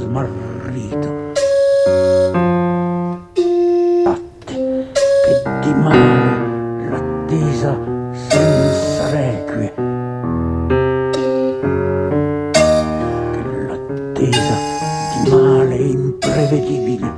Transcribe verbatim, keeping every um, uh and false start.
smarrito. Latte che di male l'attesa senza requie, che l'attesa di male imprevedibile